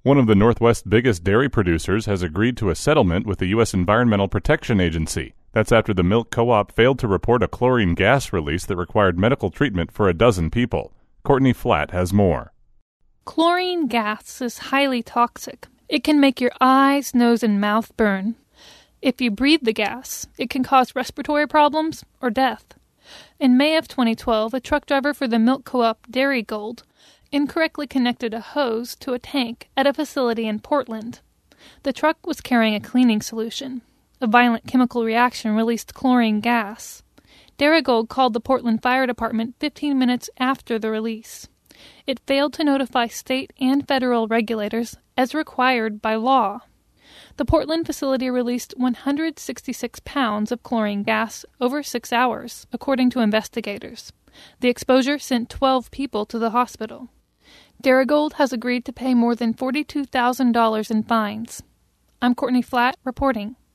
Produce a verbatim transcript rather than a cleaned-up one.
One of the Northwest's biggest dairy producers has agreed to a settlement with the U S Environmental Protection Agency. That's after the milk co-op failed to report a chlorine gas release that required medical treatment for a dozen people. Courtney Flatt has more. Chlorine gas is highly toxic. It can make your eyes, nose, and mouth burn. If you breathe the gas, it can cause respiratory problems or death. In May of twenty twelve, a truck driver for the milk co-op Dairygold incorrectly connected a hose to a tank at a facility in Portland. The truck was carrying a cleaning solution. A violent chemical reaction released chlorine gas. Dairygold called the Portland Fire Department fifteen minutes after the release. It failed to notify state and federal regulators as required by law. The Portland facility released one hundred sixty-six pounds of chlorine gas over six hours, according to investigators. The exposure sent twelve people to the hospital. Dairygold has agreed to pay more than forty-two thousand dollars in fines. I'm Courtney Flatt, reporting.